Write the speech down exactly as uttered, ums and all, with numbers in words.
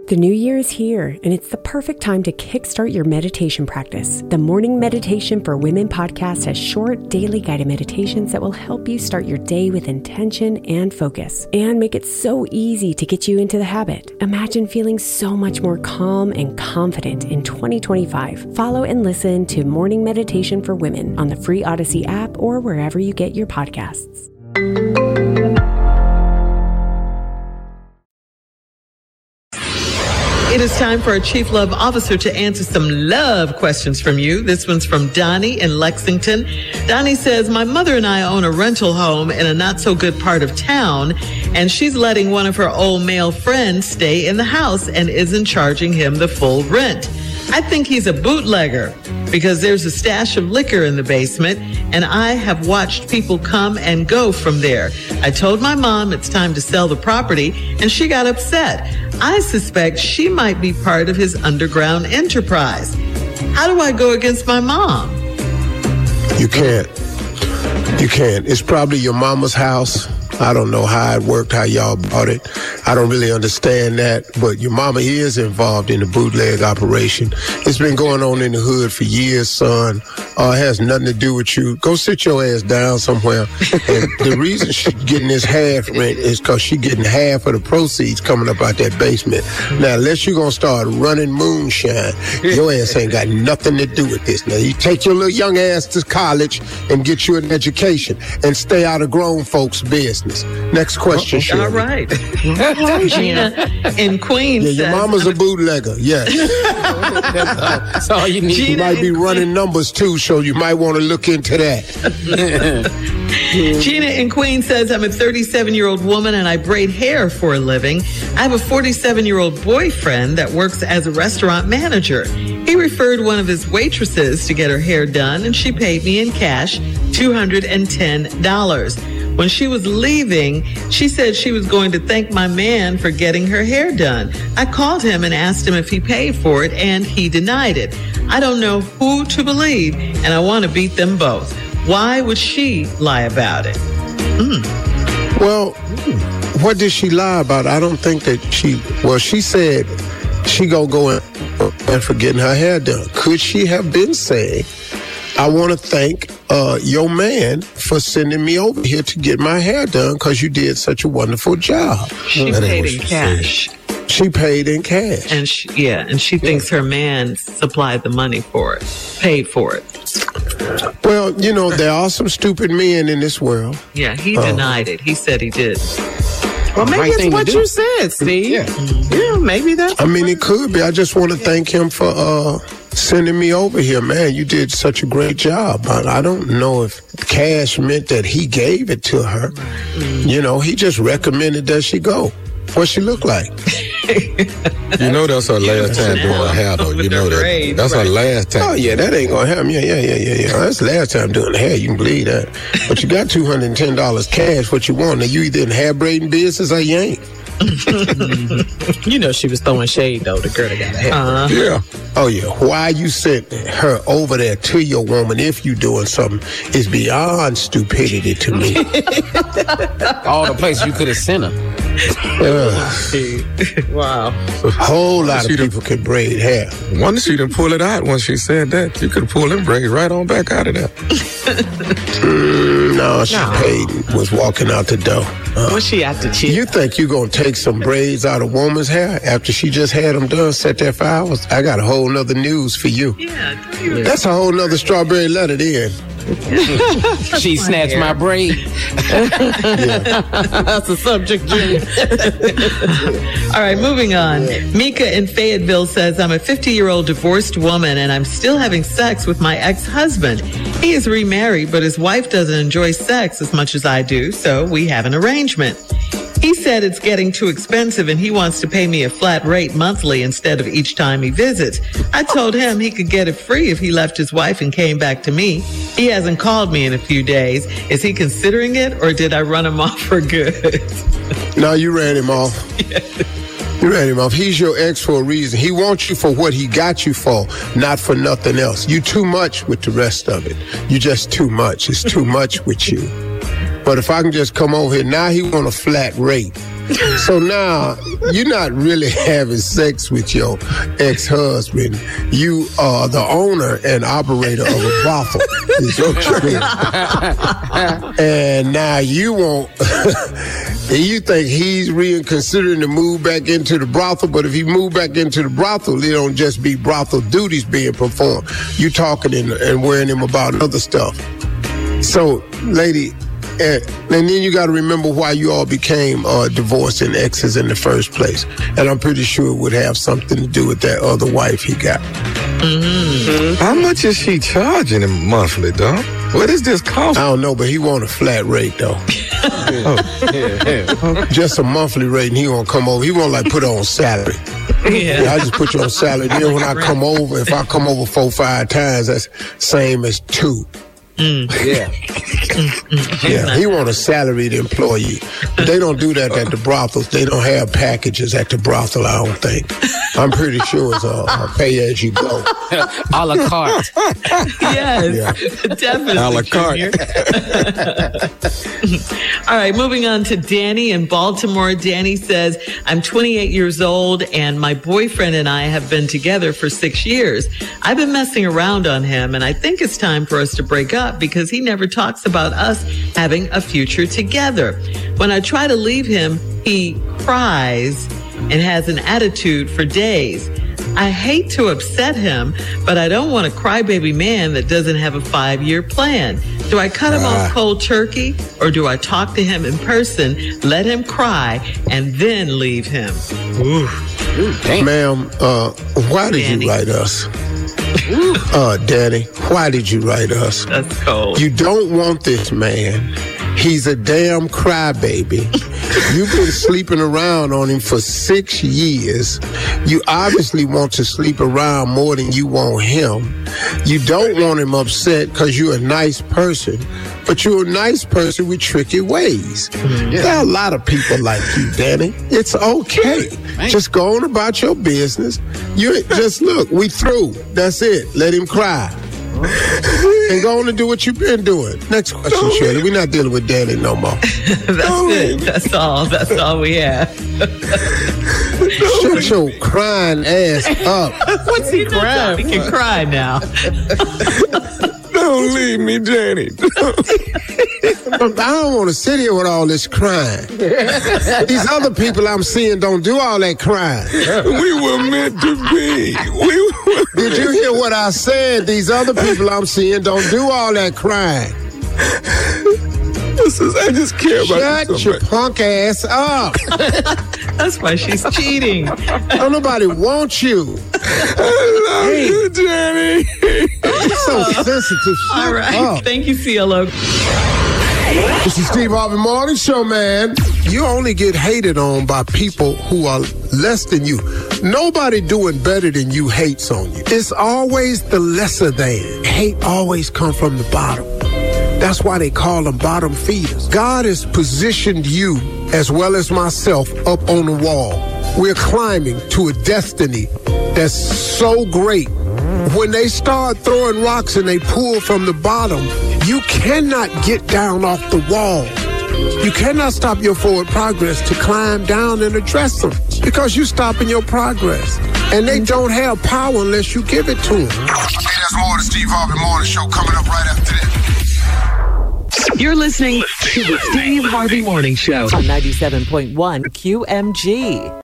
The new year is here, and it's the perfect time to kickstart your meditation practice. The Morning Meditation for Women podcast has short, daily guided meditations that will help you start your day with intention and focus, and make it so easy to get you into the habit. Imagine feeling so much more calm and confident in twenty twenty-five. Follow and listen to Morning Meditation for Women on the free Odyssey app or wherever you get your podcasts. It is time for our Chief Love Officer to answer some love questions from you. This one's from Donnie in Lexington. Donnie says, my mother and I own a rental home in a not so good part of town, and she's letting one of her old male friends stay in the house and isn't charging him the full rent. I think he's a bootlegger because there's a stash of liquor in the basement, and I have watched people come and go from there. I told my mom it's time to sell the property, and she got upset. I suspect she might be part of his underground enterprise. How do I go against my mom? You can't. You can't. It's probably your mama's house. I don't know how it worked, how y'all bought it. I don't really understand that, but your mama is involved in the bootleg operation. It's been going on in the hood for years, son. Uh, it has nothing to do with you. Go sit your ass down somewhere. And the reason she's getting this half rent is because she's getting half of the proceeds coming up out that basement. Now, unless you're going to start running moonshine, your ass ain't got nothing to do with this. Now, you take your little young ass to college and get you an education and stay out of grown folks' business. Next question, Shirley. All right. Gina in Queens. Yeah, your says, mama's a bootlegger. Yes. that's, all, that's all you need. She Gina might be in running numbers too, so you might want to look into that. Gina in Queens says, I'm a thirty-seven-year-old woman and I braid hair for a living. I have a forty-seven-year-old boyfriend that works as a restaurant manager. He referred one of his waitresses to get her hair done, and she paid me in cash two hundred ten dollars. When she was leaving, she said she was going to thank my man for getting her hair done. I called him and asked him if he paid for it, and he denied it. I don't know who to believe, and I want to beat them both. Why would she lie about it? Mm. Well, what did she lie about? I don't think that she, well, she said she gonna go in and for getting her hair done. Could she have been saying, I want to thank uh, your man for sending me over here to get my hair done because you did such a wonderful job. She That paid ain't in what she cash. said. She paid in cash. And she, yeah, and she thinks her man supplied the money for it, paid for it. Well, you know, there are some stupid men in this world. Yeah, he Oh. denied it. He said he did. Well, maybe Right it's thing to what do. you said, Steve. Yeah. Yeah, maybe that's. I mean, it could be. I just want to thank him for uh, sending me over here, man. You did such a great job. I, I don't know if cash meant that he gave it to her. You know, he just recommended that she go. What she look like? You know that's her last time doing her hair, though. You know that. That's her last time. Oh, yeah, that ain't going to happen. Yeah, yeah, yeah, yeah, yeah. That's the last time doing the hair. You can believe that. But you got two hundred ten dollars cash. What you want? Now, you either in hair braiding business or you ain't. You know she was throwing shade, though, the girl that got her hair. Uh, Yeah. Oh, yeah. Why you sent her over there to your woman if you doing something is beyond stupidity to me. All the places you could have sent her. Ugh. Wow. A whole lot of She done- people can braid hair. Wonder she didn't pull it out when she said that. You could have pulled them braids right on back out of there. Mm, no, she No. paid and was walking out the door. Uh, Was she at the chick? you think you gonna take some braids out of woman's hair after she just had them done, sat there for hours? I got a whole nother news for you. yeah, he was- That's a whole nother strawberry letter then. She snatched my braid. That's the subject, Junior. All right, moving on. Mika in Fayetteville says, I'm a fifty-year-old divorced woman and I'm still having sex with my ex-husband. He is remarried, but his wife doesn't enjoy sex as much as I do, so we have an arrangement. He said it's getting too expensive and he wants to pay me a flat rate monthly instead of each time he visits. I told him he could get it free if he left his wife and came back to me. He hasn't called me in a few days. Is he considering it or did I run him off for good? No, you ran him off. You ran him off. He's your ex for a reason. He wants you for what he got you for, not for nothing else. You too much with the rest of it. You just too much. It's too much with you. But if I can just come over here, now he want a flat rate. So now, you're not really having sex with your ex-husband. You are the owner and operator of a brothel. Is your trick. And now you won't... You think he's reconsidering to move back into the brothel, but if he move back into the brothel, it don't just be brothel duties being performed. You talking and, and worrying him about other stuff. So, lady, and, and then you got to remember why you all became uh, divorced and exes in the first place. And I'm pretty sure it would have something to do with that other wife he got. Mm-hmm. How much is she charging him monthly, dog? What is this cost? I don't know, but he want a flat rate, though. Oh, yeah, yeah. Just a monthly rate, and he won't come over. He won't, like, put on salary. Yeah. Yeah, I just put you on salary. Then when I come over, if I come over four, five times, that's same as two. Mm. Yeah. Yeah, he want a salaried employee. But they don't do that at the brothels. They don't have packages at the brothel, I don't think. I'm pretty sure it's a, a pay as you go. A la carte. Yes, yeah. Definitely. A la carte. All right, moving on to Danny in Baltimore. Danny says, I'm twenty-eight years old and my boyfriend and I have been together for six years. I've been messing around on him and I think it's time for us to break up because he never talks about us having a future together. When I try to leave him, he cries and has an attitude for days. I hate to upset him, but I don't want a crybaby man that doesn't have a five-year plan. Do I cut him ah. off cold turkey, or do I talk to him in person, let him cry, and then leave him? Ooh. Ooh, Ma'am, uh, why did Danny. you write us? uh, Danny, why did you write us? That's cold. You don't want this man. He's a damn crybaby. You've been sleeping around on him for six years. You obviously want to sleep around more than you want him. You don't want him upset because you're a nice person, but you're a nice person with tricky ways. Mm, yeah. There are a lot of people like you, Danny. It's okay. Thanks. Just go on about your business. You just look, we through. That's it. Let him cry. And go on and do what you've been doing. Next question, Shirley. We're not dealing with Danny no more. That's it. That's all. That's all we have. Shut your crying ass up. What's he crying? He can cry now. Don't leave me, Danny. I don't want to sit here with all this crying. These other people I'm seeing don't do all that crying. We were meant to be. We were. Did you hear what I said? These other people I'm seeing don't do all that crying. This is, I just care about Shut you your punk ass up. That's why she's cheating. Don't nobody want you. I love hey. you, Danny. You're so sensitive. Shut all right. up. Thank you, C L O. This is Steve Harvey Morning Show, man. You only get hated on by people who are less than you. Nobody doing better than you hates on you. It's always the lesser than. Hate always come from the bottom. That's why they call them bottom feeders. God has positioned you, as well as myself, up on the wall. We're climbing to a destiny that's so great. When they start throwing rocks and they pull from the bottom, you cannot get down off the wall. You cannot stop your forward progress to climb down and address them because you're stopping your progress. And they don't have power unless you give it to them. Hey, that's more of the Steve Harvey Morning Show coming up right after this. You're listening to the Steve Harvey Morning Show on ninety-seven point one Q M G.